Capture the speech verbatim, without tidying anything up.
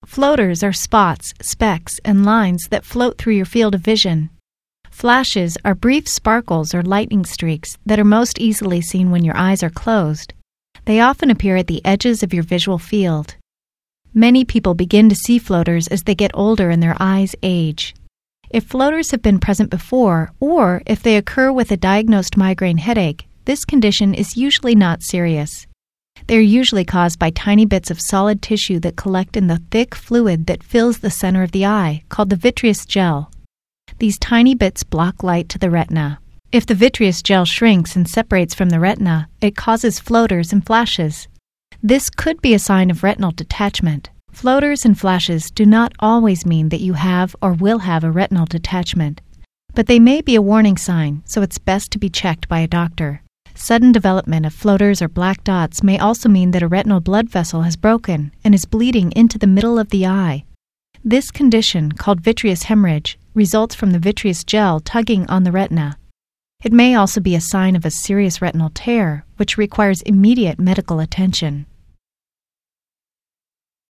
Floaters are spots, specks, and lines that float through your field of vision. Flashes are brief sparkles or lightning streaks that are most easily seen when your eyes are closed. They often appear at the edges of your visual field. Many people begin to see floaters as they get older and their eyes age. If floaters have been present before, or if they occur with a diagnosed migraine headache, this condition is usually not serious. They are usually caused by tiny bits of solid tissue that collect in the thick fluid that fills the center of the eye, called the vitreous gel. These tiny bits block light to the retina. If the vitreous gel shrinks and separates from the retina, it causes floaters and flashes. This could be a sign of retinal detachment. Floaters and flashes do not always mean that you have or will have a retinal detachment, but they may be a warning sign, so it's best to be checked by a doctor. Sudden development of floaters or black dots may also mean that a retinal blood vessel has broken and is bleeding into the middle of the eye. This condition, called vitreous hemorrhage, results from the vitreous gel tugging on the retina. It may also be a sign of a serious retinal tear, which requires immediate medical attention.